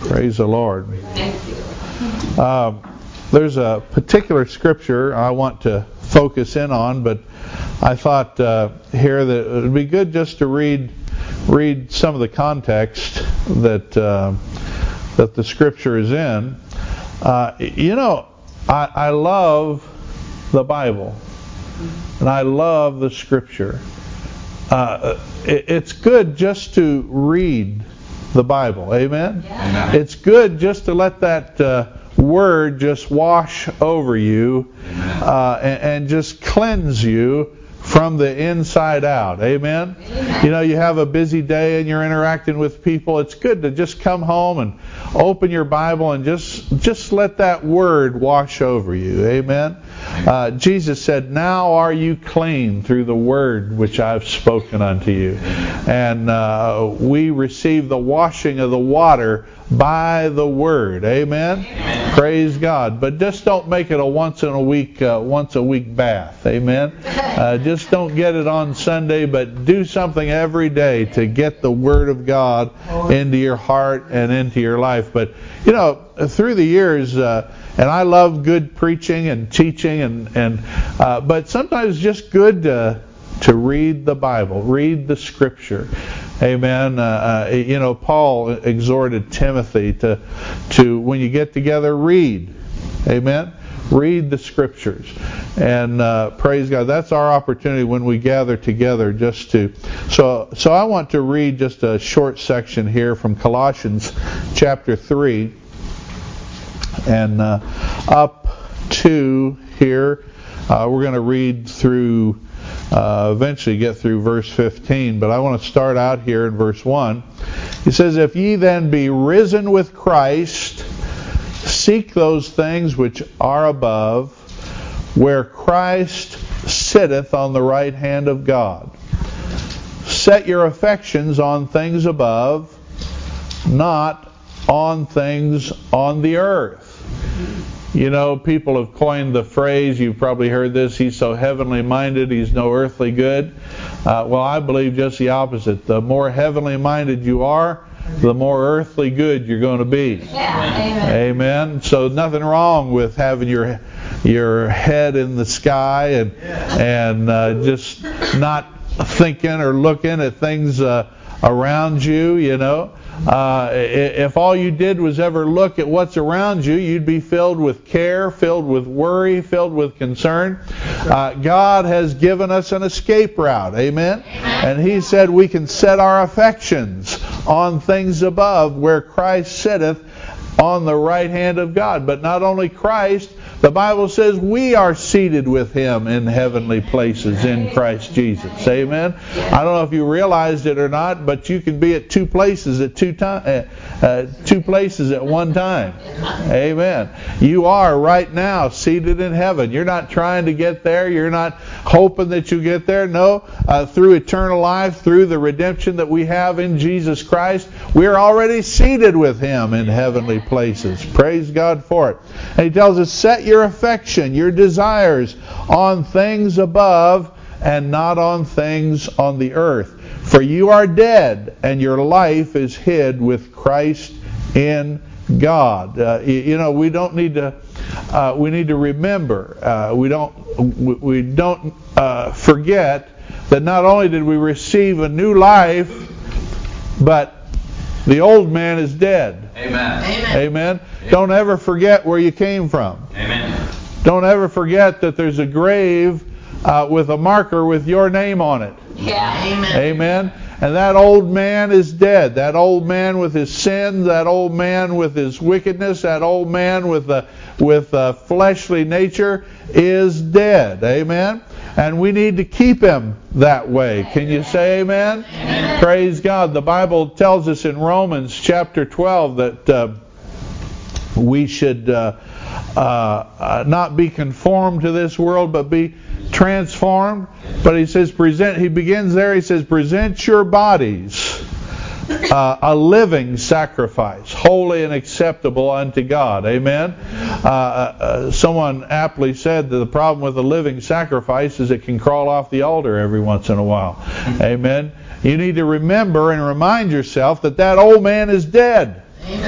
Praise the Lord. Thank you. There's a particular scripture I want to focus in on, but I thought here that it would be good just to read some of the context that the scripture is in. I love the Bible, and I love the scripture. It's good just to read the Bible. Amen? Yeah. It's good just to let that word just wash over you and just cleanse you from the inside out. Amen? Amen. You have a busy day and you're interacting with people. It's good to just come home and open your Bible and just let that word wash over you. Amen? Jesus said, "Now are you clean through the word which I've spoken unto you." And we receive the washing of the water by the word. Amen? Amen. Praise God. But just don't make it a once a week bath. Amen? Just don't get it on Sunday, but do something every day to get the Word of God into your heart and into your life. But through the years, and I love good preaching and teaching, but sometimes it's just good to read the Bible, read the Scripture. Amen. Paul exhorted Timothy to when you get together, read. Amen. Read the Scriptures. And praise God. That's our opportunity when we gather together just to... So I want to read just a short section here from Colossians chapter 3 and up to here. We're going to read through... eventually get through verse 15, but I want to start out here in verse 1. He says, "If ye then be risen with Christ, seek those things which are above, where Christ sitteth on the right hand of God. Set your affections on things above, not on things on the earth." People have coined the phrase, you've probably heard this, he's so heavenly minded, he's no earthly good. Well, I believe just the opposite. The more heavenly minded you are, the more earthly good you're going to be. Yeah. Amen. Amen. So nothing wrong with having your head in the sky and just not thinking or looking at things around you, If all you did was ever look at what's around you, you'd be filled with care, filled with worry, filled with concern. God has given us an escape route. Amen? And He said we can set our affections on things above, where Christ sitteth on the right hand of God. But not only Christ, the Bible says we are seated with Him in heavenly places in Christ Jesus. Amen? I don't know if you realized it or not, but you can be at two places at one time. Amen. You are right now seated in heaven. You're not trying to get there. You're not hoping that you get there. No, through eternal life, through the redemption that we have in Jesus Christ, we're already seated with Him in heavenly places. Praise God for it. And He tells us, set your affection, your desires on things above and not on things on the earth. For you are dead, and your life is hid with Christ in God. We don't need to. We need to remember. We don't forget that not only did we receive a new life, but the old man is dead. Amen. Amen. Amen. Don't ever forget where you came from. Amen. Don't ever forget that there's a grave with a marker with your name on it. Yeah. Amen. Amen. And that old man is dead. That old man with his sins, that old man with his wickedness, that old man with a fleshly nature is dead. Amen. And we need to keep him that way. Can you say amen? Amen. Praise God. The Bible tells us in Romans chapter 12 that we should not be conformed to this world, but be transformed. But he says, he begins there, he says, present your bodies a living sacrifice, holy and acceptable unto God. Amen. Someone aptly said that the problem with a living sacrifice is it can crawl off the altar every once in a while. Amen. You need to remember and remind yourself that old man is dead. Amen.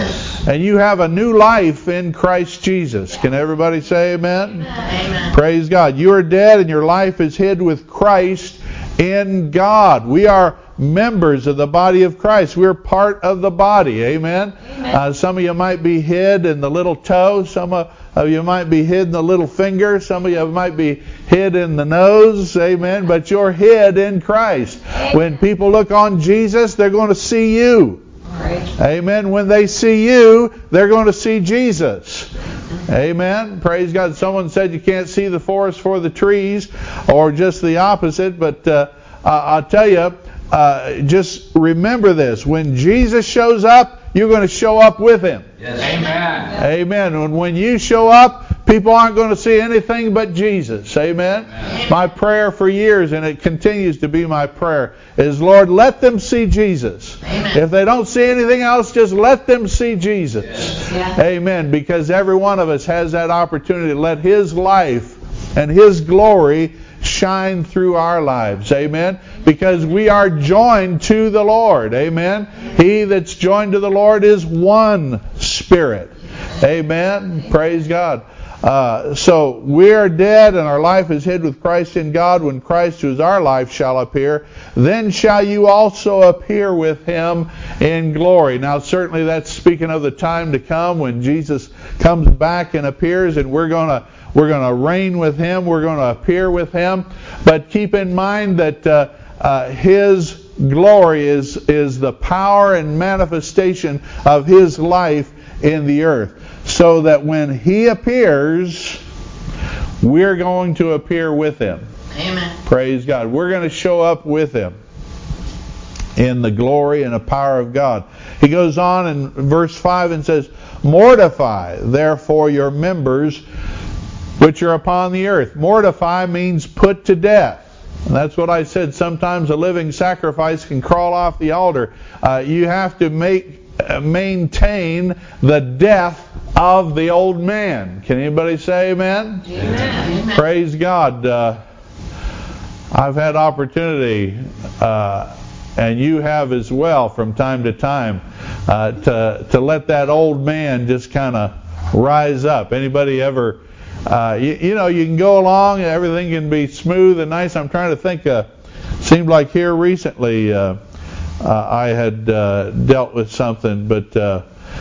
And you have a new life in Christ Jesus. Can everybody say amen? Amen. Praise God. You are dead and your life is hid with Christ in God. We are members of the body of Christ. We're part of the body. Amen? Some of you might be hid in the little toe. Some of you might be hid in the little finger. Some of you might be hid in the nose. Amen? But you're hid in Christ. When people look on Jesus, they're going to see you. Amen. When they see you, they're going to see Jesus. Amen. Praise God. Someone said you can't see the forest for the trees, or just the opposite. But I'll tell you, just remember this. When Jesus shows up, you're going to show up with Him. Yes. Amen. Amen. And when you show up, people aren't going to see anything but Jesus. Amen. Amen. My prayer for years, and it continues to be my prayer, is, Lord, let them see Jesus. Amen. If they don't see anything else, just let them see Jesus. Yes. Yeah. Amen. Because every one of us has that opportunity to let His life and His glory shine through our lives. Amen. Because we are joined to the Lord. Amen. He that's joined to the Lord is one Spirit. Amen. Praise God. So we are dead and our life is hid with Christ in God. When Christ, who is our life, shall appear, then shall you also appear with Him in glory. Now certainly that's speaking of the time to come when Jesus comes back and appears, and we're going to reign with Him. We're going to appear with Him. But keep in mind that His glory is the power and manifestation of His life in the earth. So that when He appears, we're going to appear with Him. Amen. Praise God. We're going to show up with Him in the glory and the power of God. He goes on in verse 5 and says, "Mortify therefore your members which are upon the earth." Mortify means put to death. And that's what I said. Sometimes a living sacrifice can crawl off the altar. You have to maintain the death of the old man. Can anybody say amen? Amen. Praise God. I've had opportunity, and you have as well from time to time, to let that old man just kind of rise up. Anybody ever, you know, you can go along and everything can be smooth and nice. I'm trying to think, seemed like here recently I had dealt with something, but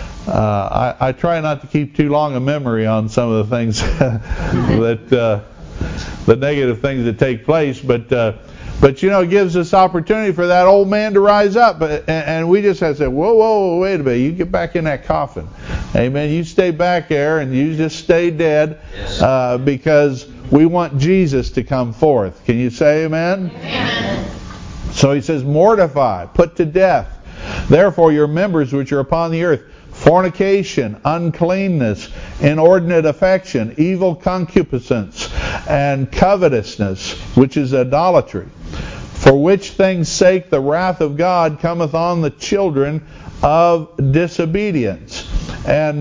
I try not to keep too long a memory on some of the things that the negative things that take place. But you know, it gives us opportunity for that old man to rise up, and we just have to say, whoa, wait a minute, you get back in that coffin, amen. You stay back there and you just stay dead, because we want Jesus to come forth. Can you say amen? Amen. So he says, mortify, put to death, therefore your members which are upon the earth, fornication, uncleanness, inordinate affection, evil concupiscence, and covetousness, which is idolatry. For which things' sake the wrath of God cometh on the children of disobedience. And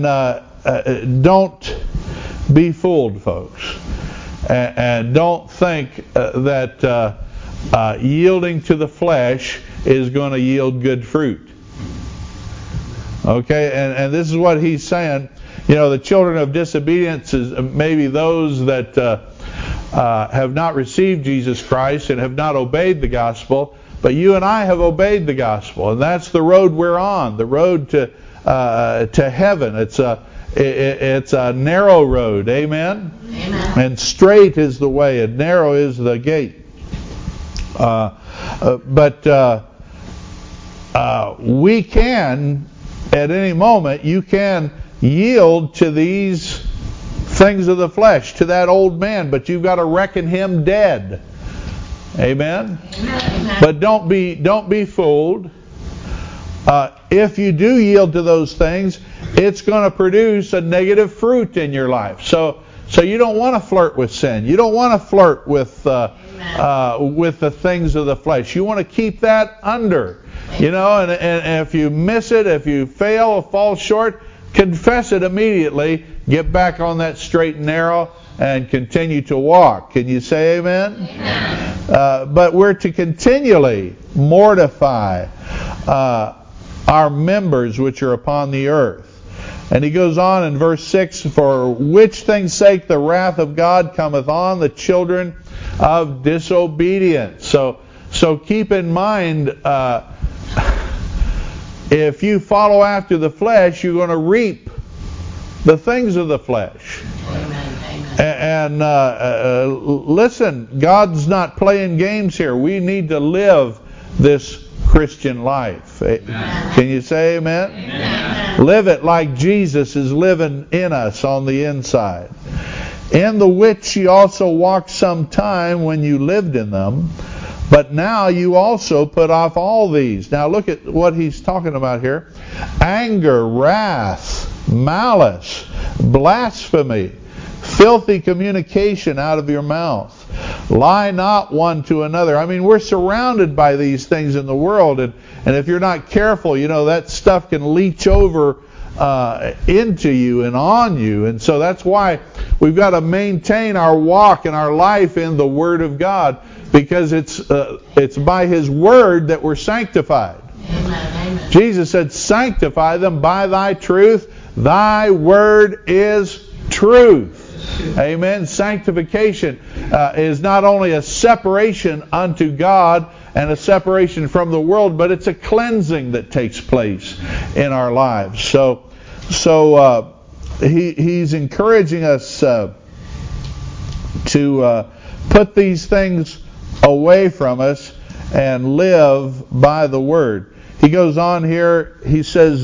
don't be fooled, folks. And don't think that yielding to the flesh is going to yield good fruit. Okay, and this is what he's saying. You know, the children of disobedience is maybe those that have not received Jesus Christ and have not obeyed the gospel. But you and I have obeyed the gospel, and that's the road we're on, the road to heaven. It's a narrow road, amen? Amen. And straight is the way, and narrow is the gate. But we can, at any moment, you can yield to these things of the flesh, to that old man, but you've got to reckon him dead. Amen? Amen. But don't be fooled. If you do yield to those things, it's going to produce a negative fruit in your life. So you don't want to flirt with sin. You don't want to flirt with the things of the flesh. You want to keep that under. You know, and if you miss it, if you fail or fall short, confess it immediately. Get back on that straight and narrow and continue to walk. Can you say amen? Amen. But we're to continually mortify our members which are upon the earth. And he goes on in verse 6, for which things sake the wrath of God cometh on the children of disobedience. So keep in mind, if you follow after the flesh, you're going to reap the things of the flesh. And listen, God's not playing games here. We need to live this Christian life. Amen. Can you say amen? Amen? Live it like Jesus is living in us on the inside. In the which ye also walked some time when you lived in them, but now you also put off all these. Now look at what he's talking about here. Anger, wrath, malice, blasphemy, filthy communication out of your mouth. Lie not one to another. I mean, we're surrounded by these things in the world, and if you're not careful, that stuff can leach over into you and on you. And so that's why we've got to maintain our walk and our life in the Word of God, because it's by His Word that we're sanctified. Amen. Jesus said, sanctify them by thy truth. Thy Word is truth. Amen. Sanctification is not only a separation unto God and a separation from the world, but it's a cleansing that takes place in our lives. So he's encouraging us to put these things away from us and live by the Word. He goes on here, he says,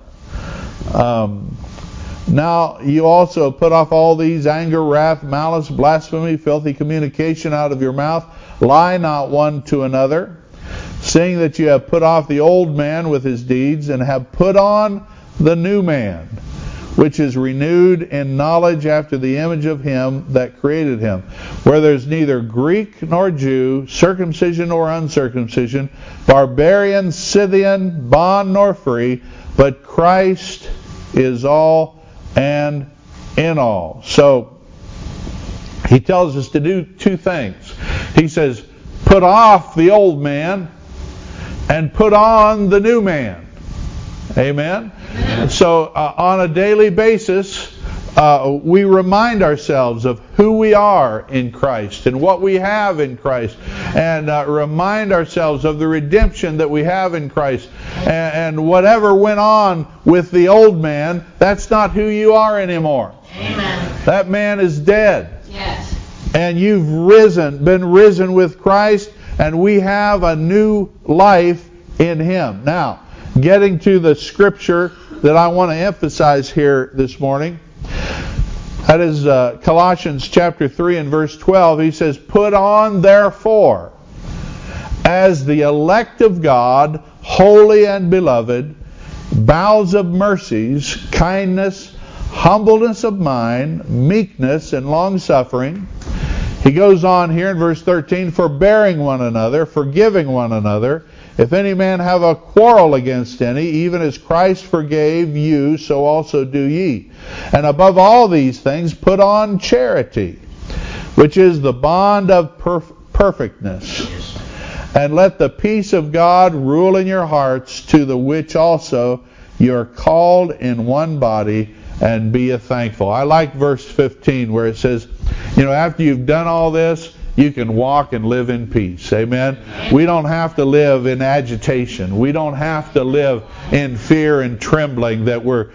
now you also put off all these: anger, wrath, malice, blasphemy, filthy communication out of your mouth. Lie not one to another, seeing that you have put off the old man with his deeds, and have put on the new man, which is renewed in knowledge after the image of him that created him, where there's neither Greek nor Jew, circumcision nor uncircumcision, barbarian, Scythian, bond nor free, but Christ is all and in all. So he tells us to do two things. He says, put off the old man and put on the new man. Amen? So on a daily basis, we remind ourselves of who we are in Christ and what we have in Christ, and remind ourselves of the redemption that we have in Christ. And whatever went on with the old man, that's not who you are anymore. Amen. That man is dead. Yes. And you've been risen with Christ, and we have a new life in Him. Now, getting to the scripture that I want to emphasize here this morning, that is Colossians chapter 3 and verse 12. He says, put on therefore, as the elect of God, holy and beloved, bowels of mercies, kindness, humbleness of mind, meekness, and long-suffering. He goes on here in verse 13, forbearing one another, forgiving one another. If any man have a quarrel against any, even as Christ forgave you, so also do ye. And above all these things, put on charity, which is the bond of perfectness. And let the peace of God rule in your hearts, to the which also you are called in one body, and be thankful. I like verse 15 where it says, after you've done all this, you can walk and live in peace. Amen? We don't have to live in agitation. We don't have to live in fear and trembling that we're,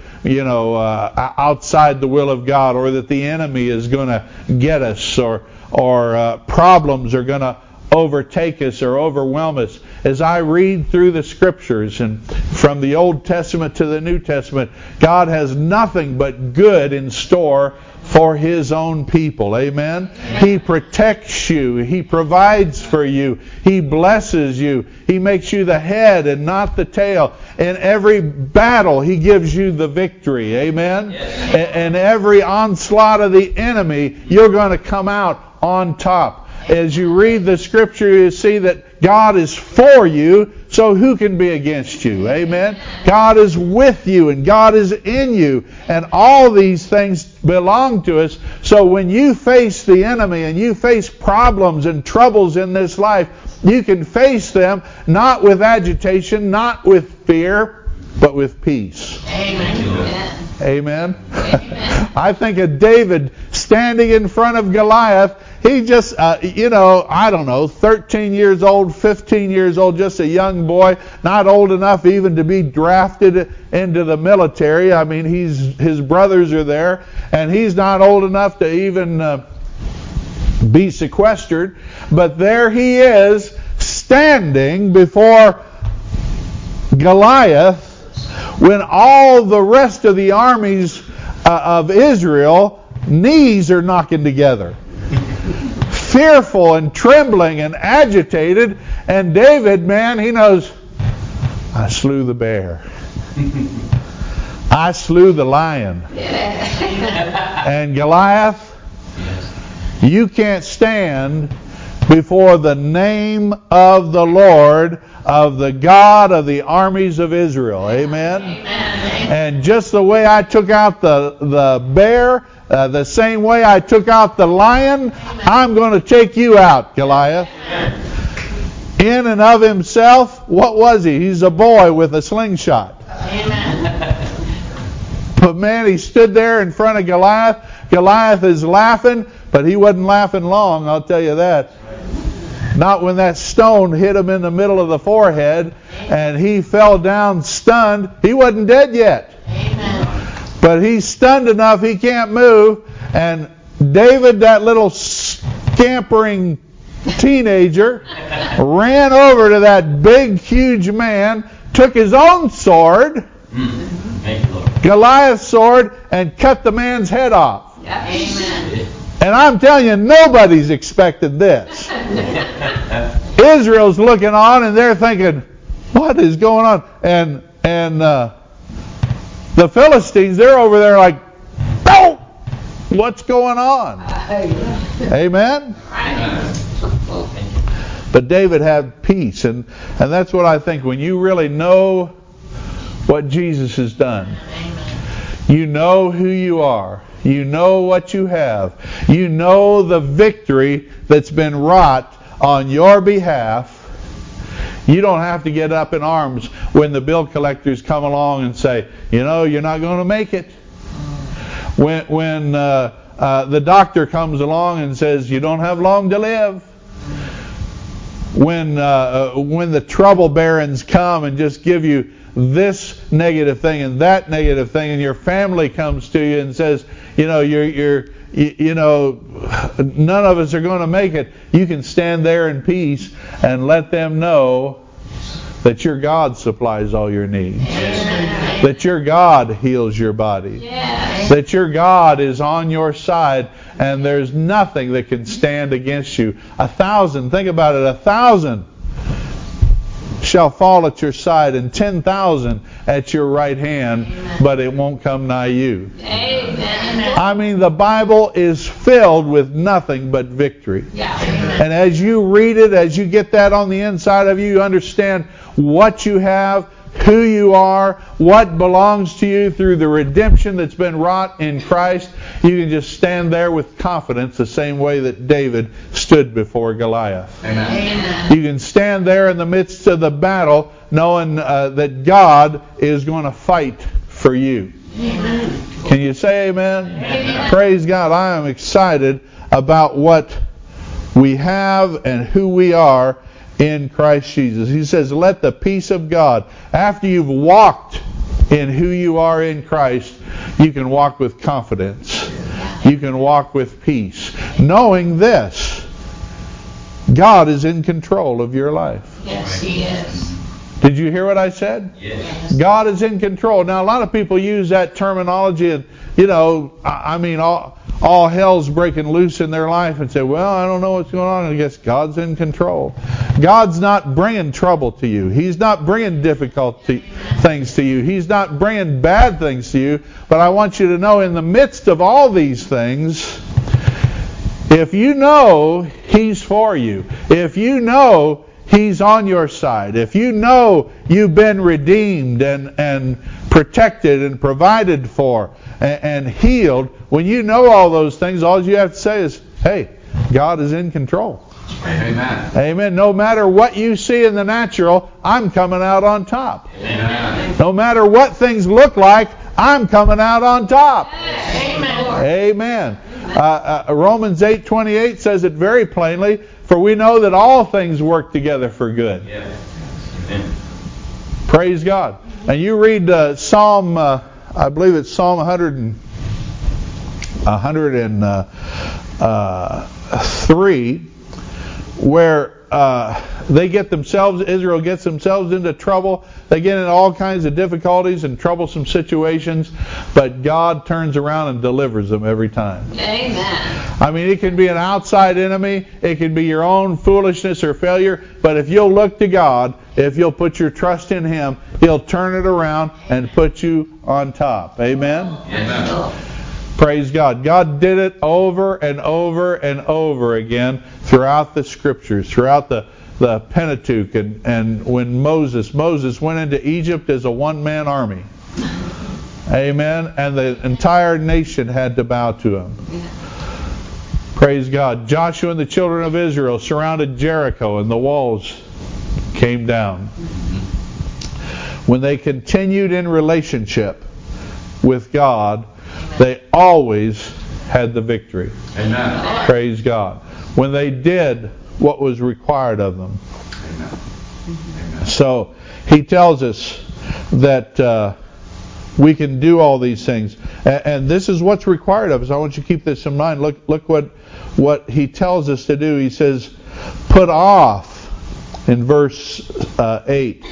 outside the will of God, or that the enemy is going to get us, or problems are going to overtake us or overwhelm us. As I read through the scriptures, and from the Old Testament to the New Testament, God has nothing but good in store for His own people. Amen? He protects you. He provides for you. He blesses you. He makes you the head and not the tail. In every battle, He gives you the victory. Amen? And every onslaught of the enemy, you're going to come out on top. As you read the scripture, you see that God is for you, so who can be against you? Amen? God is with you, and God is in you, and all these things belong to us. So when you face the enemy and you face problems and troubles in this life, you can face them not with agitation, not with fear, but with peace. Amen. Amen. I think of David standing in front of Goliath. He just, I don't know, 13 years old, 15 years old, just a young boy, not old enough even to be drafted into the military. I mean, his brothers are there, and he's not old enough to even be sequestered. But there he is, standing before Goliath, when all the rest of the armies of Israel knees are knocking together, fearful and trembling and agitated. And David, man, he knows, I slew the bear, I slew the lion. And Goliath, you can't stand before the name of the Lord, of the God of the armies of Israel. Amen? And just the way I took out the bear, the same way I took out the lion, I'm going to take you out, Goliath. In and of himself, what was he? He's a boy with a slingshot. But man, he stood there in front of Goliath. Goliath is laughing, but he wasn't laughing long, I'll tell you that. Not when that stone hit him in the middle of the forehead and he fell down stunned. He wasn't dead yet. But he's stunned enough he can't move. And David, that little scampering teenager, ran over to that big, huge man, took his own sword, Goliath's sword, and cut the man's head off. And I'm telling you, nobody's expected this. Israel's looking on and they're thinking, what is going on? And the Philistines, they're over there like, oh, what's going on? Amen? But David had peace, and that's what I think. When you really know what Jesus has done, you know who you are. You know what you have. You know the victory that's been wrought on your behalf. You don't have to get up in arms when the bill collectors come along and say, you're not going to make it. When the doctor comes along and says, you don't have long to live. When the trouble barons come and just give you this negative thing and that negative thing, and your family comes to you and says, none of us are going to make it. You can stand there in peace and let them know that your God supplies all your needs. That your God heals your body. That your God is on your side and there's nothing that can stand against you. 1,000, think about it, 1,000 shall fall at your side and 10,000 at your right hand, but it won't come nigh you. I mean, the Bible is filled with nothing but victory. And as you read it, as you get that on the inside of you, you understand what you have, who you are, what belongs to you through the redemption that's been wrought in Christ. You can just stand there with confidence the same way that David stood before Goliath. Amen. You can stand there in the midst of the battle knowing that God is going to fight for you. Amen. Can you say amen? Amen. Praise God. I am excited about what we have and who we are in Christ Jesus. He says, let the peace of God, after you've walked in who you are in Christ, you can walk with confidence. You can walk with peace. Knowing this, God is in control of your life. Yes, He is. Did you hear what I said? Yes. God is in control. Now, a lot of people use that terminology and, all hell's breaking loose in their life and say, well, I don't know what's going on. I guess God's in control. God's not bringing trouble to you. He's not bringing difficult things to you. He's not bringing bad things to you. But I want you to know, in the midst of all these things, if you know He's for you, if you know He's on your side, if you know you've been redeemed and protected and provided for and healed, when you know all those things, all you have to say is, hey, God is in control. Amen. Amen. No matter what you see in the natural, I'm coming out on top. Amen. No matter what things look like, I'm coming out on top. Amen. Amen. Romans 8:28 says it very plainly, for we know that all things work together for good. Yes. Amen. Praise God. And you read Psalm, I believe it's Psalm 103, where Israel gets themselves into trouble. They get into all kinds of difficulties and troublesome situations, but God turns around and delivers them every time. Amen. I mean, it can be an outside enemy, it can be your own foolishness or failure, but if you'll look to God, if you'll put your trust in Him, He'll turn it around and put you on top. Amen? Amen. Praise God. God did it over and over and over again throughout the Scriptures, throughout the Pentateuch, and when Moses went into Egypt as a one-man army. Amen. And the entire nation had to bow to him. Praise God. Joshua and the children of Israel surrounded Jericho and the walls came down. When they continued in relationship with God, they always had the victory. Amen. Praise God. When they did what was required of them. Amen. So He tells us that we can do all these things. And this is what's required of us. I want you to keep this in mind. Look what He tells us to do. He says, put off, in verse 8,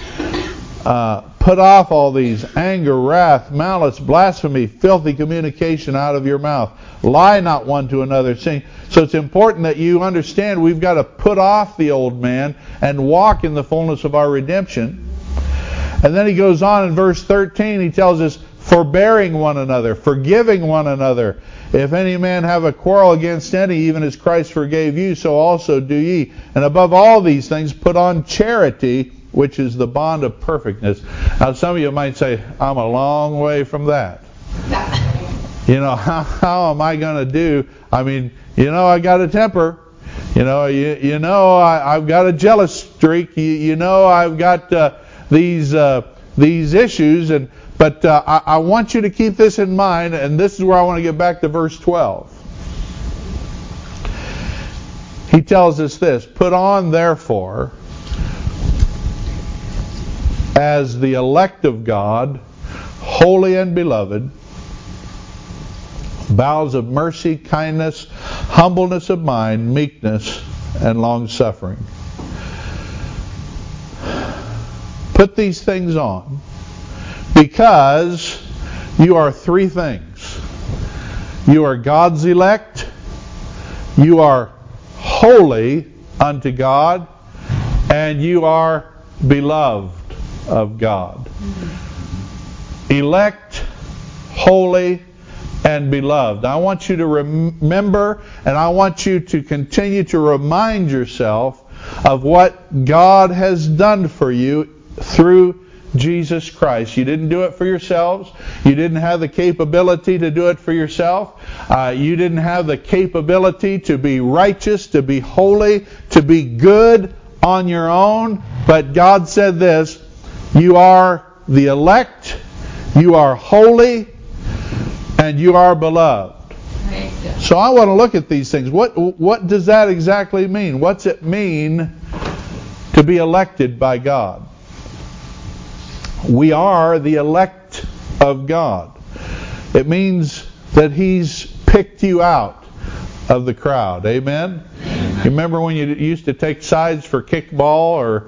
put off all these: anger, wrath, malice, blasphemy, filthy communication out of your mouth. Lie not one to another. So it's important that you understand we've got to put off the old man and walk in the fullness of our redemption. And then he goes on in verse 13, he tells us, forbearing one another, forgiving one another. If any man have a quarrel against any, even as Christ forgave you, so also do ye. And above all these things, put on charity, which is the bond of perfectness. Now some of you might say, I'm a long way from that. You know, how am I going to do? I mean, I got a temper. I've got a jealous streak. I've got these issues. But I want you to keep this in mind, and this is where I want to get back to verse 12. He tells us this: put on, therefore, as the elect of God, holy and beloved, bowels of mercy, kindness, humbleness of mind, meekness, and long-suffering. Put these things on, because you are three things. You are God's elect, you are holy unto God, and you are beloved of God. Elect, holy, and beloved. I want you to remember, and I want you to continue to remind yourself of what God has done for you through Jesus Christ. You didn't do it for yourselves. You didn't have the capability to do it for yourself. You didn't have the capability to be righteous, to be holy, to be good on your own. But God said this: you are the elect, you are holy, and you are beloved. So I want to look at these things. What does that exactly mean? What's it mean to be elected by God? We are the elect of God. It means that He's picked you out of the crowd. Amen? You remember when you used to take sides for kickball or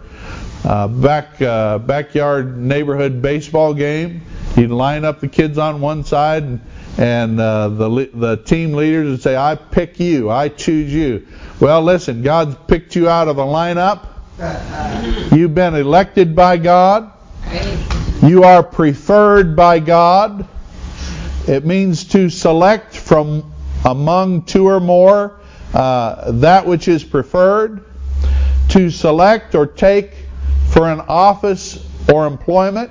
backyard neighborhood baseball game? You'd line up the kids on one side, and the team leaders would say, I pick you, I choose you. Well, listen, God's picked you out of a lineup. You've been elected by God. You are preferred by God. It means to select from among two or more that which is preferred. To select or take for an office or employment.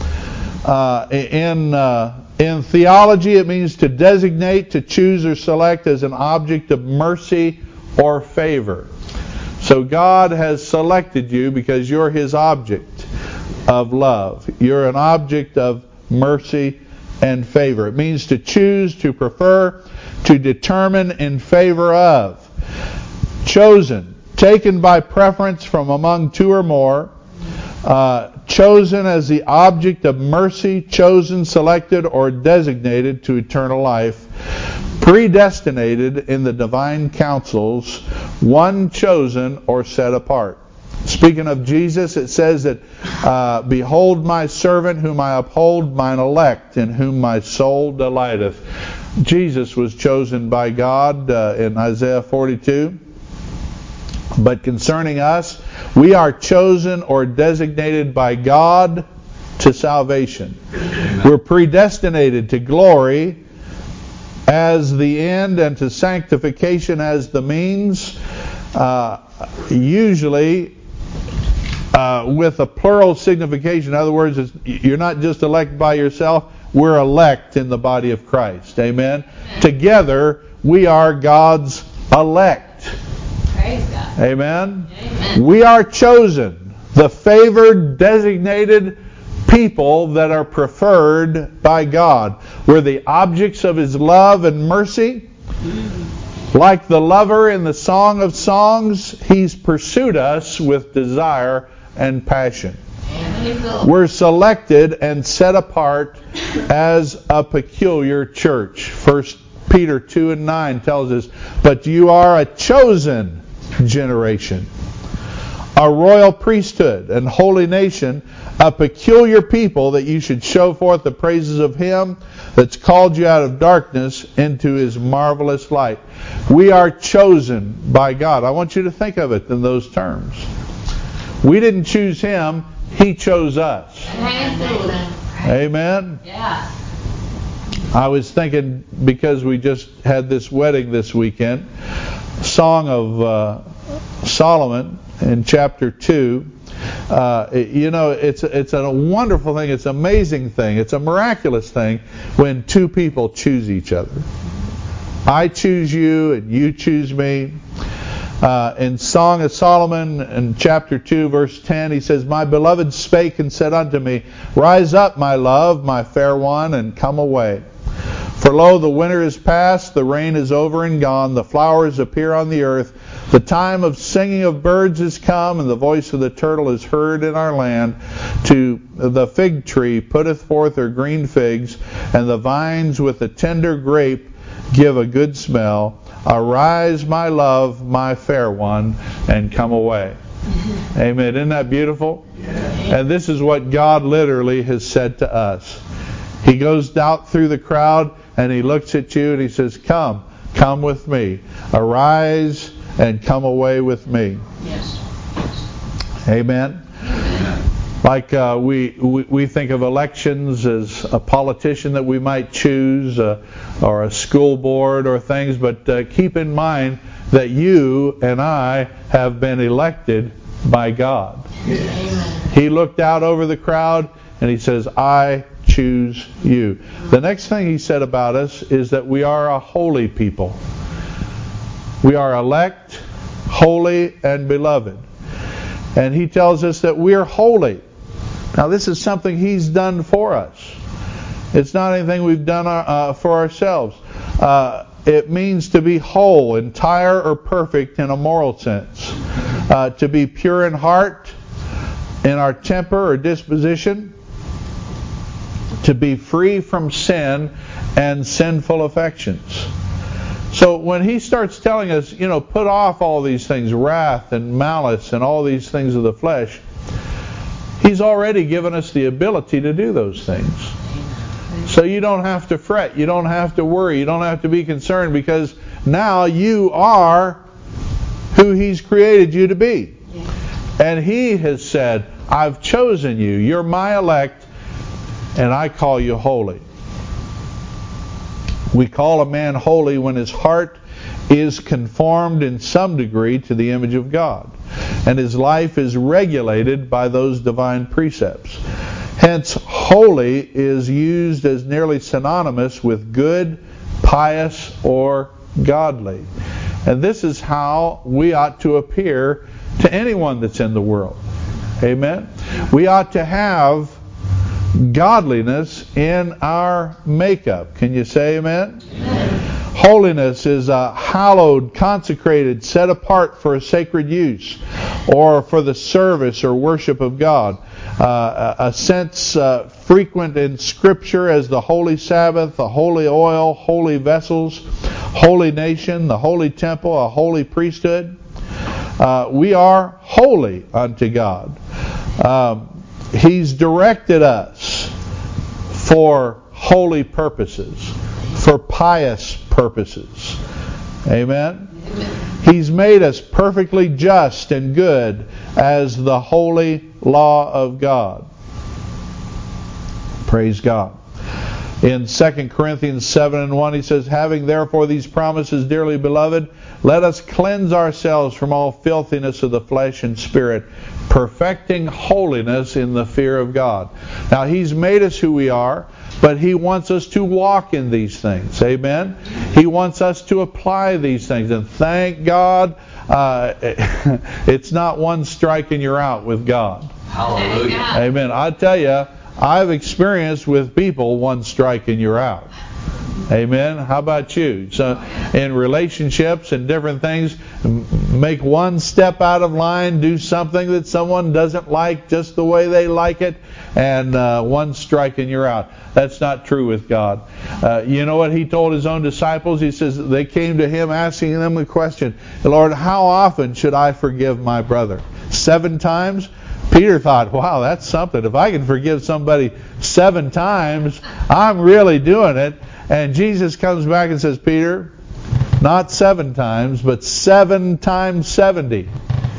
In theology, it means to designate, to choose or select as an object of mercy or favor. So God has selected you because you're His object of love. You're an object of mercy and favor. It means to choose, to prefer, to determine in favor of. Chosen, taken by preference from among two or more. Chosen as the object of mercy, chosen, selected, or designated to eternal life. Predestinated in the divine counsels, one chosen or set apart. Speaking of Jesus, it says that, behold my servant whom I uphold, mine elect, in whom my soul delighteth. Jesus was chosen by God in Isaiah 42. But concerning us, we are chosen or designated by God to salvation. We're predestinated to glory as the end and to sanctification as the means, usually with a plural signification. In other words, you're not just elect by yourself, we're elect in the body of Christ. Amen? Together, we are God's elect. Praise God. Amen? Amen. We are chosen, the favored, designated people that are preferred by God. We're the objects of His love and mercy. Like the lover in the Song of Songs, He's pursued us with desire and passion. We're selected and set apart as a peculiar church. 1 Peter 2:9 tells us, but you are a chosen generation, a royal priesthood and holy nation, a peculiar people, that you should show forth the praises of Him that's called you out of darkness into His marvelous light. We are chosen by God. I want you to think of it in those terms. We didn't choose Him, He chose us. Amen? Yeah. I was thinking, because we just had this wedding this weekend, Song of Solomon in chapter 2. It's a wonderful thing. It's an amazing thing. It's a miraculous thing when two people choose each other. I choose you and you choose me. In Song of Solomon in chapter 2 verse 10, he says, my beloved spake and said unto me, rise up, my love, my fair one, and come away. For lo, the winter is past, the rain is over and gone, the flowers appear on the earth, the time of singing of birds is come, and the voice of the turtle is heard in our land. To the fig tree putteth forth her green figs, and the vines with the tender grape give a good smell. Arise, my love, my fair one, and come away. Amen. Isn't that beautiful? And this is what God literally has said to us. He goes out through the crowd and He looks at you and He says, come with me. Arise and come away with me. Yes. Amen. Like we think of elections as a politician that we might choose, or a school board or things, but keep in mind that you and I have been elected by God. Amen. He looked out over the crowd and He says, I choose you. The next thing He said about us is that we are a holy people. We are elect, holy, and beloved. And He tells us that we're holy. Now this is something He's done for us. It's not anything we've done for ourselves. It means to be whole, entire, or perfect in a moral sense. To be pure in heart, in our temper or disposition. To be free from sin and sinful affections. So when He starts telling us, put off all these things, wrath and malice and all these things of the flesh, He's already given us the ability to do those things. So you don't have to fret, you don't have to worry, you don't have to be concerned, because now you are who He's created you to be. And He has said, I've chosen you, you're my elect, and I call you holy. We call a man holy when his heart is conformed in some degree to the image of God, and his life is regulated by those divine precepts. Hence, holy is used as nearly synonymous with good, pious, or godly. And this is how we ought to appear to anyone that's in the world. Amen? We ought to have godliness in our makeup. Can you say amen? Holiness is hallowed, consecrated, set apart for a sacred use or for the service or worship of God. A sense frequent in Scripture as the holy Sabbath, the holy oil, holy vessels, holy nation, the holy temple, a holy priesthood. We are holy unto God. He's directed us for holy purposes, for pious purposes. Amen? He's made us perfectly just and good as the holy law of God. Praise God. In 2 Corinthians 7:1 he says, having therefore these promises, dearly beloved, let us cleanse ourselves from all filthiness of the flesh and spirit, perfecting holiness in the fear of God. Now He's made us who we are, but He wants us to walk in these things. Amen? He wants us to apply these things. And thank God, it's not one strike and you're out with God. Hallelujah. Amen. I tell you, I've experienced with people one strike and you're out. Amen. How about you? So in relationships and different things, make one step out of line, do something that someone doesn't like just the way they like it, and one strike and you're out. That's not true with God. You know what He told His own disciples? He says they came to Him asking them the question, Lord, how often should I forgive my brother? 7 times? Peter thought, wow, that's something. If I can forgive somebody 7 times, I'm really doing it. And Jesus comes back and says, Peter, not 7 times, but 7 times 70.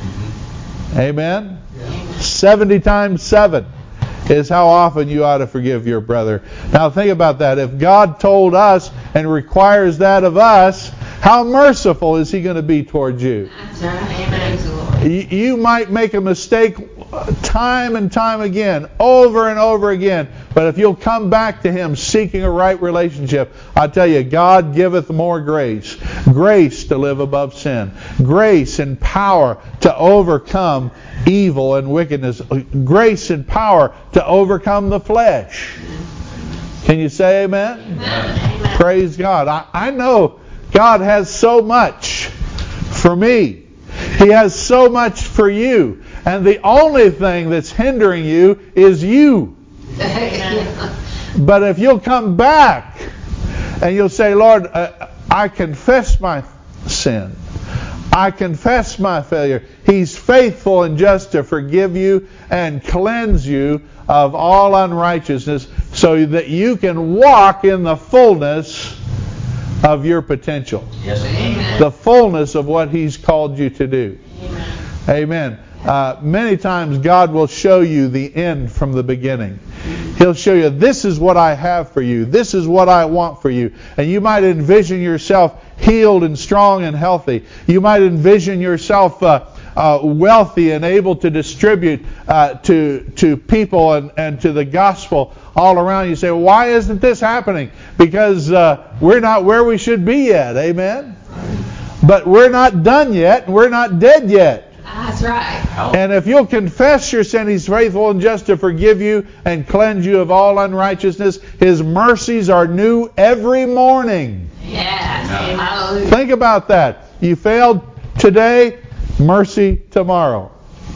Amen? 70 times 7 is how often you ought to forgive your brother. Now think about that. If God told us and requires that of us, how merciful is He going to be towards you? That's right. Amen. You might make a mistake time and time again, over and over again. But if you'll come back to Him seeking a right relationship, I tell you, God giveth more grace. Grace to live above sin. Grace and power to overcome evil and wickedness. Grace and power to overcome the flesh. Can you say amen? Amen. Praise God. I know God has so much for me. He has so much for you. And the only thing that's hindering you is you. But if you'll come back and you'll say, Lord, I confess my sin. I confess my failure. He's faithful and just to forgive you and cleanse you of all unrighteousness so that you can walk in the fullness of your potential. Yes, amen. The fullness of what He's called you to do. Amen. Many times God will show you the end from the beginning. He'll show you, this is what I have for you. This is what I want for you. And you might envision yourself healed and strong and healthy. You might envision yourself wealthy and able to distribute to people and to the gospel all around. You say, why isn't this happening? Because we're not where we should be yet. Amen? But we're not done yet, and we're not dead yet. That's right. And if you'll confess your sin, He's faithful and just to forgive you and cleanse you of all unrighteousness. His mercies are new every morning. Yes. Hallelujah. Think about that. You failed today, mercy tomorrow.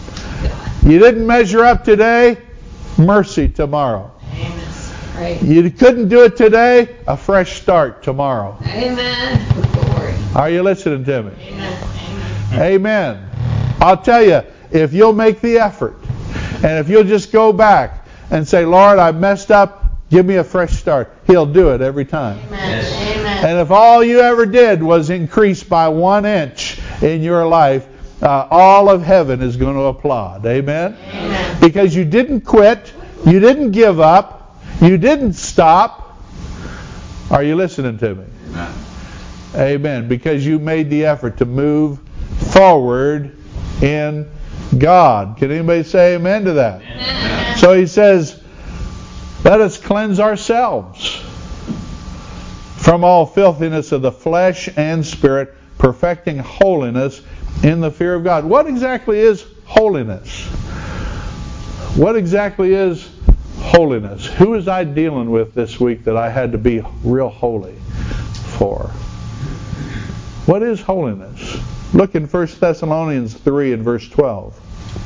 You didn't measure up today, mercy tomorrow. Right. You couldn't do it today, a fresh start tomorrow. Amen. Glory. Are you listening to me? Amen. Amen. I'll tell you, if you'll make the effort, and if you'll just go back and say, Lord, I messed up, give me a fresh start, He'll do it every time. Amen. Amen. And if all you ever did was increase by 1 inch in your life, all of heaven is going to applaud. Amen? Amen. Because you didn't quit, you didn't give up, you didn't stop. Are you listening to me? Amen. Amen. Because you made the effort to move forward in God. Can anybody say amen to that? Amen. So He says, let us cleanse ourselves from all filthiness of the flesh and spirit, perfecting holiness in the fear of God. What exactly is holiness? What exactly is Holiness. Who was I dealing with this week that I had to be real holy for? What is holiness? Look in 1 Thessalonians 3 and verse 12.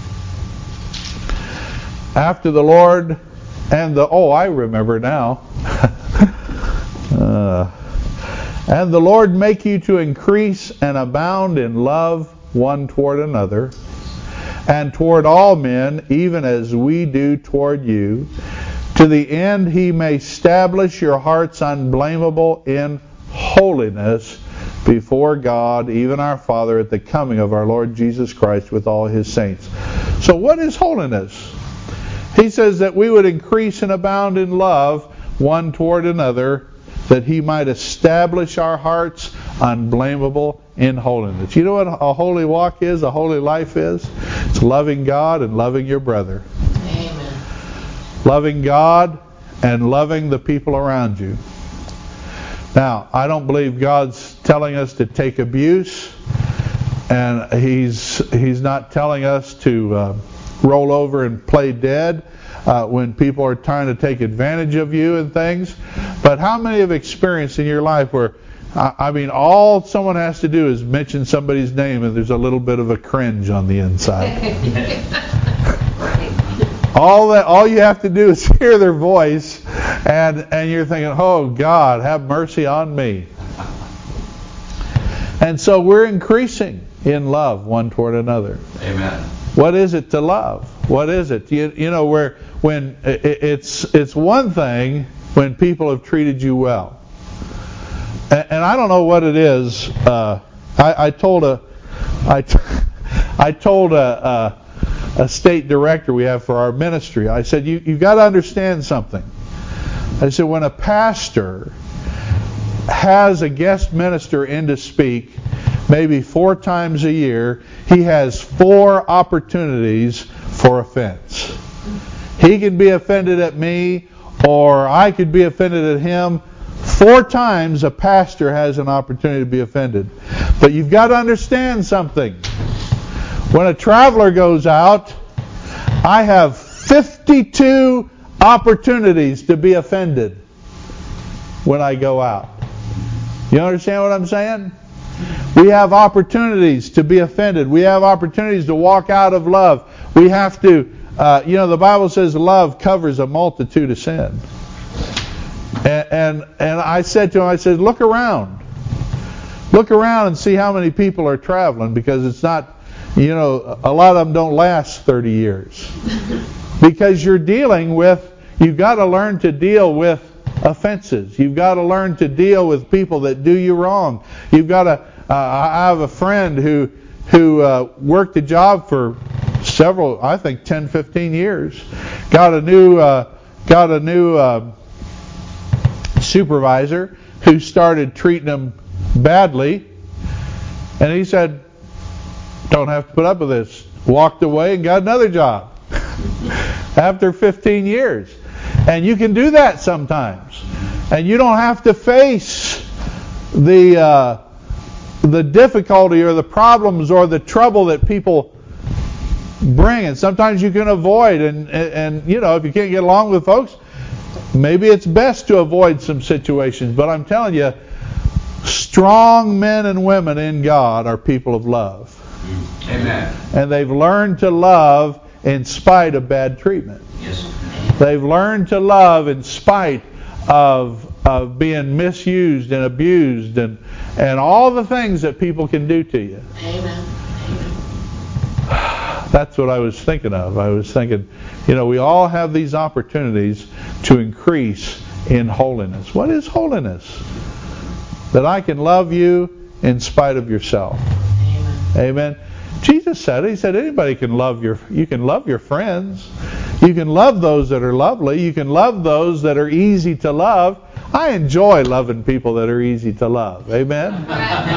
After the Lord and I remember now. And the Lord make you to increase and abound in love one toward another, and toward all men, even as we do toward you, to the end He may establish your hearts unblameable in holiness before God, even our Father, at the coming of our Lord Jesus Christ with all His saints. So what is holiness? He says that we would increase and abound in love one toward another, that He might establish our hearts unblameable in holiness. You know what a holy walk is, a holy life is? It's loving God and loving your brother. Amen. Loving God and loving the people around you. Now, I don't believe God's telling us to take abuse, and He's not telling us to roll over and play dead when people are trying to take advantage of you and things. But how many have experienced in your life where, all someone has to do is mention somebody's name and there's a little bit of a cringe on the inside. All you have to do is hear their voice, and you're thinking, oh God, have mercy on me. And so we're increasing in love one toward another. Amen. What is it to love? What is it? When it's one thing when people have treated you well, and I don't know what it is. I told a state director we have for our ministry. I said, you've got to understand something. I said, when a pastor has a guest minister in to speak, maybe 4 times a year, he has 4 opportunities for offense. He can be offended at me, or I could be offended at him. 4 times a pastor has an opportunity to be offended. But you've got to understand something. When a traveler goes out, I have 52 opportunities to be offended when I go out. You understand what I'm saying? We have opportunities to be offended. We have opportunities to walk out of love. We have to, the Bible says love covers a multitude of sin. And I said to him, look around. Look around and see how many people are traveling, because it's not, a lot of them don't last 30 years. Because you've got to learn to deal with offenses. You've got to learn to deal with people that do you wrong. You've got to. I have a friend who worked a job for several, I think 10, 15 years. Got a new supervisor who started treating him badly, and he said, "Don't have to put up with this." Walked away and got another job after 15 years. And you can do that sometimes. And you don't have to face the difficulty or the problems or the trouble that people bring. And sometimes you can avoid. And if you can't get along with folks, maybe it's best to avoid some situations. But I'm telling you, strong men and women in God are people of love. Amen. And they've learned to love in spite of bad treatment. Yes. They've learned to love in spite of being misused and abused and all the things that people can do to you. Amen. That's what I was thinking of. I was thinking, we all have these opportunities to increase in holiness. What is holiness? That I can love you in spite of yourself. Amen. Jesus said it. He said anybody can love you can love your friends. You can love those that are lovely. You can love those that are easy to love. I enjoy loving people that are easy to love. Amen.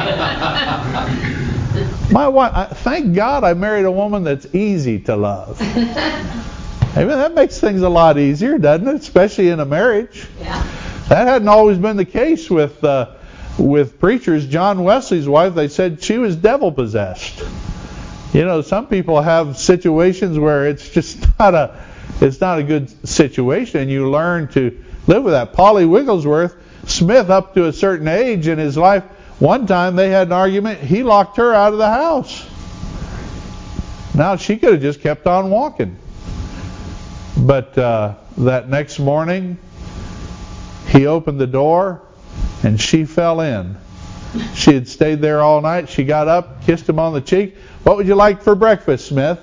My wife, thank God I married a woman that's easy to love. Amen. That makes things a lot easier, doesn't it? Especially in a marriage. Yeah. That hadn't always been the case with preachers. John Wesley's wife, they said she was devil possessed. Some people have situations where it's just not it's not a good situation, and you learn to live with that. Polly Wigglesworth Smith, up to a certain age in his life, one time they had an argument. He locked her out of the house. Now she could have just kept on walking. But that next morning, he opened the door and she fell in. She had stayed there all night. She got up, kissed him on the cheek. What would you like for breakfast, Smith?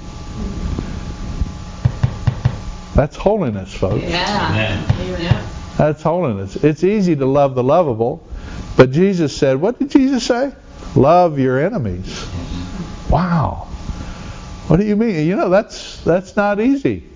That's holiness, folks. Yeah. That's holiness. It's easy to love the lovable, but Jesus said, what did Jesus say? Love your enemies. Wow. What do you mean? You know, that's not easy.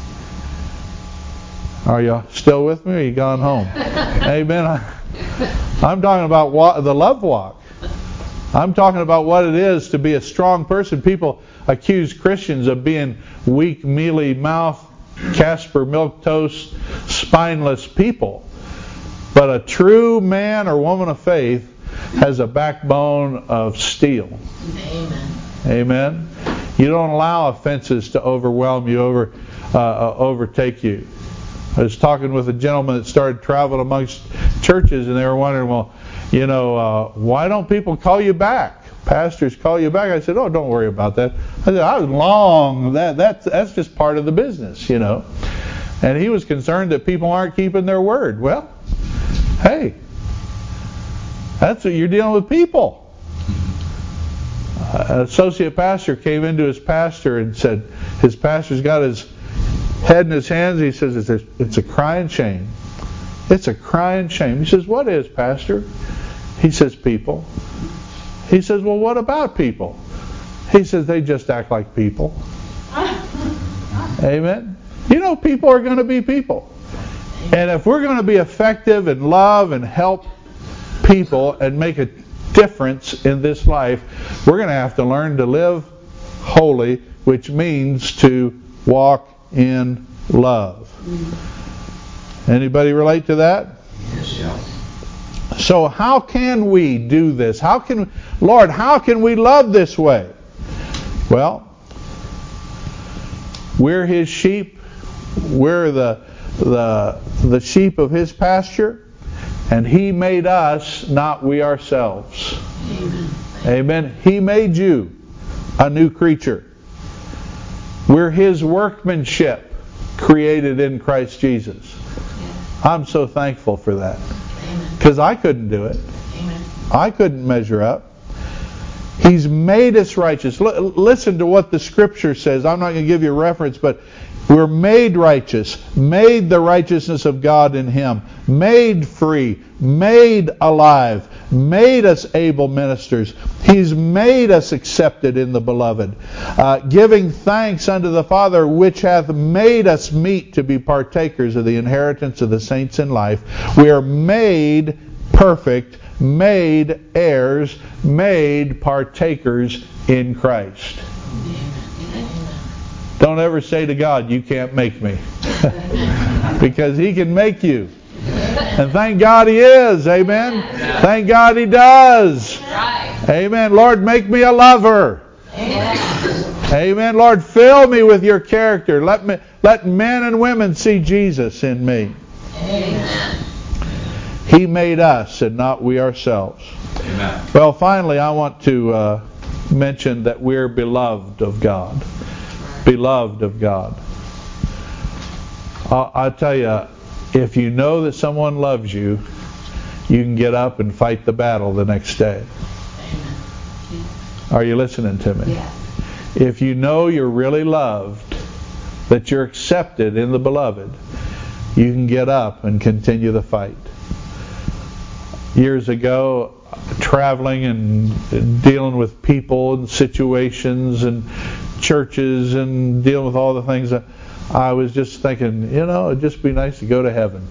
Are you still with me, or are you gone home? Amen. I'm talking about the love walk. I'm talking about what it is to be a strong person. People accuse Christians of being weak, mealy mouth, Casper milquetoast, spineless people. But a true man or woman of faith has a backbone of steel. Amen. Amen. You don't allow offenses to overwhelm you, overtake you. I was talking with a gentleman that started traveling amongst churches, and they were wondering, well, you know, why don't people call you back? Pastors call you back. I said, oh, don't worry about that. I said, I was long. That's just part of the business, you know. And he was concerned that people aren't keeping their word. Well, hey, that's what you're dealing with, people. An associate pastor came into his pastor and said, his pastor's got his head in his hands. He says, it's a crying shame. It's a crying shame. He says, what is, Pastor? He says, people. He says, well, what about people? He says, they just act like people. Amen. You know, people are going to be people. And if we're going to be effective and love and help people and make a difference in this life, we're going to have to learn to live holy, which means to walk in love. Anybody relate to that? Yes. So how can we do this? Lord, how can we love this way? Well, we're His sheep. We're the sheep of His pasture, and He made us, not we ourselves. Amen. Amen. He made you a new creature. We're His workmanship, created in Christ Jesus. I'm so thankful for that. Because I couldn't do it. Amen. I couldn't measure up. He's made us righteous. Listen to what the Scripture says. I'm not going to give you a reference, but we're made righteous, made the righteousness of God in Him, made free, made alive, made us able ministers. He's made us accepted in the Beloved, giving thanks unto the Father, which hath made us meet to be partakers of the inheritance of the saints in life. We are made perfect, made heirs, made partakers in Christ. Don't ever say to God, you can't make me. Because He can make you. And thank God He is. Amen. Thank God He does. Amen. Lord, make me a lover. Amen. Lord, fill me with your character. Let men and women see Jesus in me. Amen. He made us and not we ourselves. Amen. Well, finally, I want to mention that we're beloved of God. Beloved of God. I'll tell you, if you know that someone loves you, you can get up and fight the battle the next day. Amen. Are you listening to me? Yeah. If you know you're really loved, that you're accepted in the Beloved, you can get up and continue the fight. Years ago, traveling and dealing with people and situations and churches and dealing with all the things, I was just thinking, it'd just be nice to go to heaven.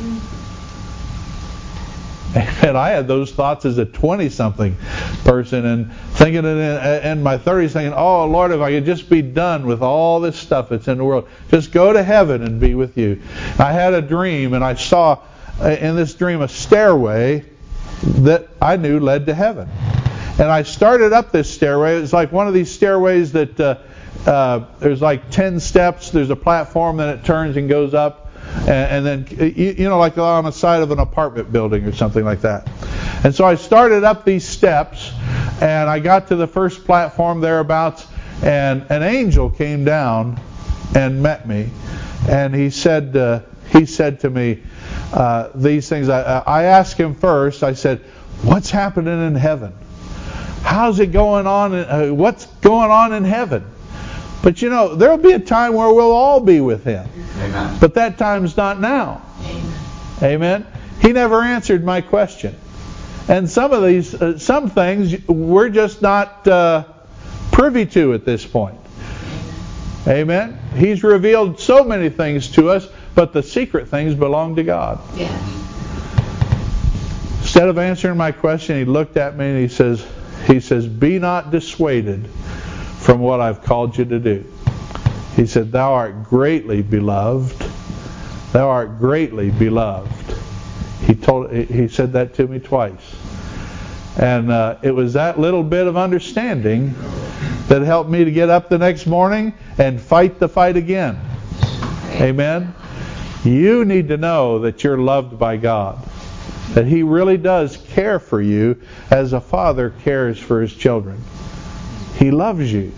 And I had those thoughts as a 20-something person, and thinking in my 30s, thinking, oh Lord, if I could just be done with all this stuff that's in the world, just go to heaven and be with you. I had a dream, and I saw in this dream a stairway that I knew led to heaven. And I started up this stairway. It was like one of these stairways that there's like 10 steps. There's a platform, then it turns and goes up. And then, like on the side of an apartment building or something like that. And so I started up these steps, and I got to the first platform thereabouts, and an angel came down and met me. And he said to me these things. I asked him first, I said, what's happening in heaven? How's it going on? What's going on in heaven? But there'll be a time where we'll all be with Him. Amen. But that time's not now. Amen. He never answered my question. And some things we're just not privy to at this point. Amen. He's revealed so many things to us, but the secret things belong to God. Yeah. Instead of answering my question, he looked at me and he says, be not dissuaded from what I've called you to do. He said, thou art greatly beloved. Thou art greatly beloved. He said that to me twice. And it was that little bit of understanding that helped me to get up the next morning and fight the fight again. Amen. You need to know that you're loved by God. That He really does care for you as a father cares for his children. He loves you.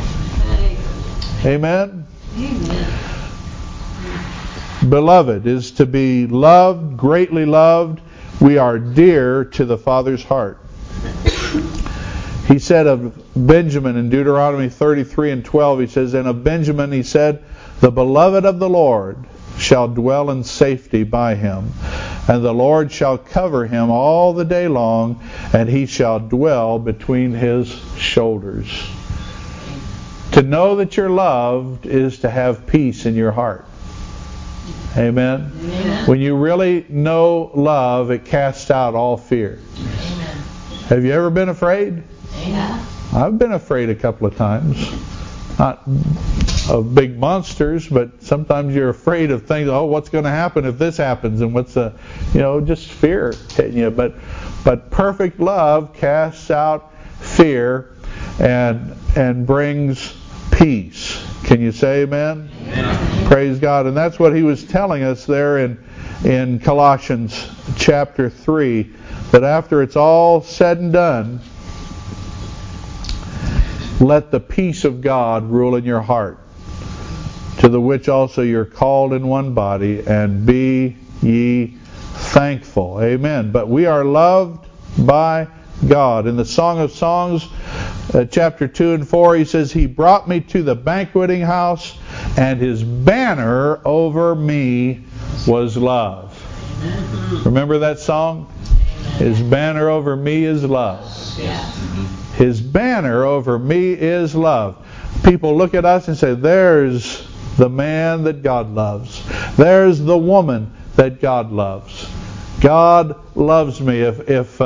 Amen? Amen. Beloved is to be loved, greatly loved. We are dear to the Father's heart. He said of Benjamin in Deuteronomy 33:12, he says, and of Benjamin he said, the beloved of the Lord shall dwell in safety by him, and the Lord shall cover him all the day long, and he shall dwell between his shoulders. To know that you're loved is to have peace in your heart. Amen? Amen. When you really know love, it casts out all fear. Amen. Have you ever been afraid? Amen. I've been afraid a couple of times. Not of big monsters, but sometimes you're afraid of things. Oh, what's going to happen if this happens? And what's just fear hitting you. But perfect love casts out fear and brings peace. Can you say amen? Amen. Praise God. And that's what he was telling us there in Colossians chapter 3, that after it's all said and done, let the peace of God rule in your heart, to the which also you're called in one body, and be ye thankful. Amen. But we are loved by God. In the Song of Songs, chapter 2 and 4, he says, He brought me to the banqueting house, and His banner over me was love. Remember that song? His banner over me is love. His banner over me is love. People look at us and say, there's the man that God loves. There's the woman that God loves. God loves me. If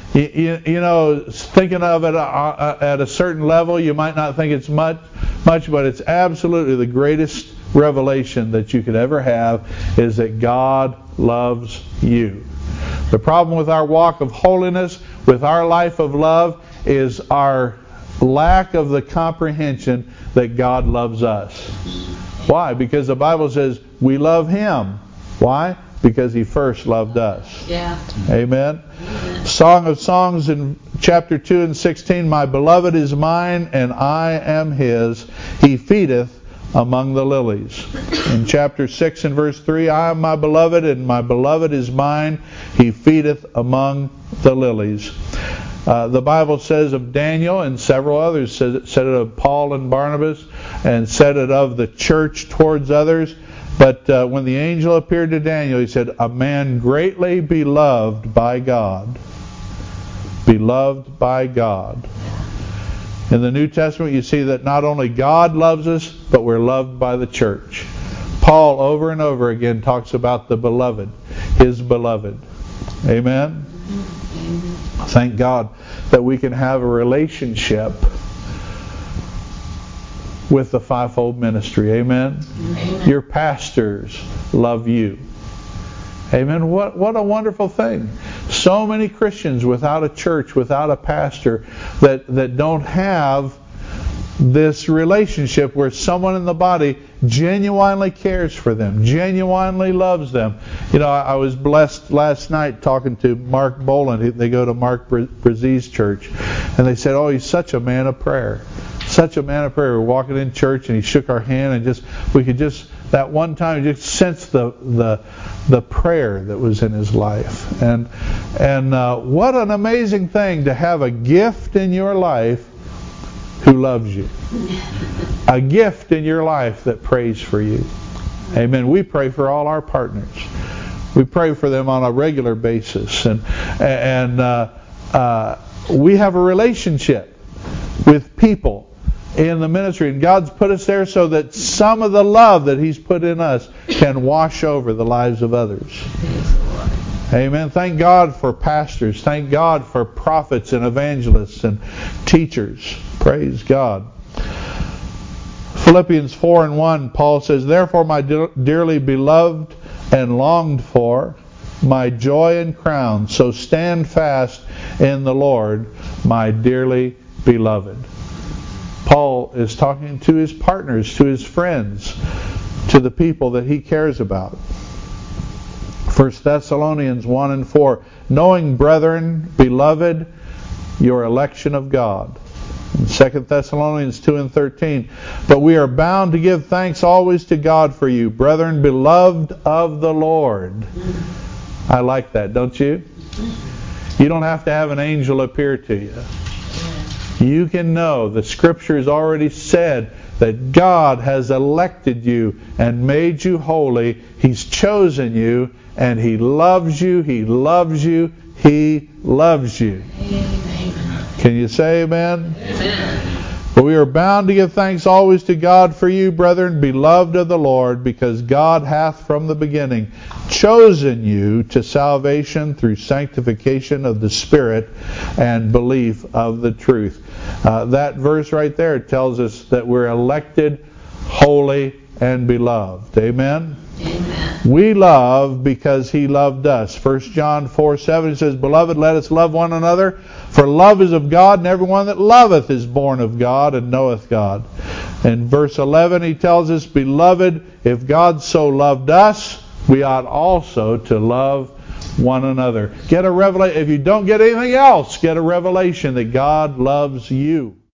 thinking of it at a certain level, you might not think it's much, but it's absolutely the greatest revelation that you could ever have, is that God loves you. The problem with our walk of holiness, with our life of love, is our lack of the comprehension that God loves us. Why? Because the Bible says we love Him. Why? Because He first loved us. Yeah. Amen? Song of Songs in chapter 2 and 16, my beloved is mine, and I am His. He feedeth among the lilies. In chapter 6 and verse 3, I am my beloved, and my beloved is mine. He feedeth among the lilies. The Bible says of Daniel, and several others said it of Paul and Barnabas, and said it of the church towards others. But when the angel appeared to Daniel, he said, a man greatly beloved by God. Beloved by God. In the New Testament, you see that not only God loves us, but we're loved by the church. Paul over and over again talks about the beloved, his beloved. Amen? Thank God that we can have a relationship with the fivefold ministry. Amen? Amen. Your pastors love you. Amen. What a wonderful thing. So many Christians without a church, without a pastor, that don't have this relationship where someone in the body genuinely cares for them, genuinely loves them. You know, I was blessed last night talking to Mark Boland. They go to Mark Brazie's church, and they said, "Oh, he's such a man of prayer, such a man of prayer." We're walking in church, and he shook our hand, and we could just that one time just sense the prayer that was in his life. And what an amazing thing to have a gift in your life who loves you. A gift in your life that prays for you. Amen. We pray for all our partners. We pray for them on a regular basis. And we have a relationship with people in the ministry. And God's put us there so that some of the love that He's put in us can wash over the lives of others. Amen. Thank God for pastors. Thank God for prophets and evangelists and teachers. Praise God. Philippians 4:1, Paul says, "Therefore, my dearly beloved and longed for, my joy and crown, so stand fast in the Lord, my dearly beloved." Paul is talking to his partners, to his friends, to the people that he cares about. 1 Thessalonians 1:4, "Knowing, brethren, beloved, your election of God." 2 Thessalonians 2:13, "But we are bound to give thanks always to God for you, brethren, beloved of the Lord." I like that, don't you? You don't have to have an angel appear to you. You can know the Scripture's already said that God has elected you and made you holy. He's chosen you, and He loves you. He loves you. He loves you. Can you say amen? Amen. "But we are bound to give thanks always to God for you, brethren, beloved of the Lord, because God hath from the beginning chosen you to salvation through sanctification of the Spirit and belief of the truth." That verse right there tells us that we're elected, holy, and beloved. Amen? Amen. We love because He loved us. 1 John 4:7 says, "Beloved, let us love one another, for love is of God, and everyone that loveth is born of God and knoweth God." In verse 11 he tells us, "Beloved, if God so loved us, we ought also to love one another." Get a revelation. If you don't get anything else, get a revelation that God loves you.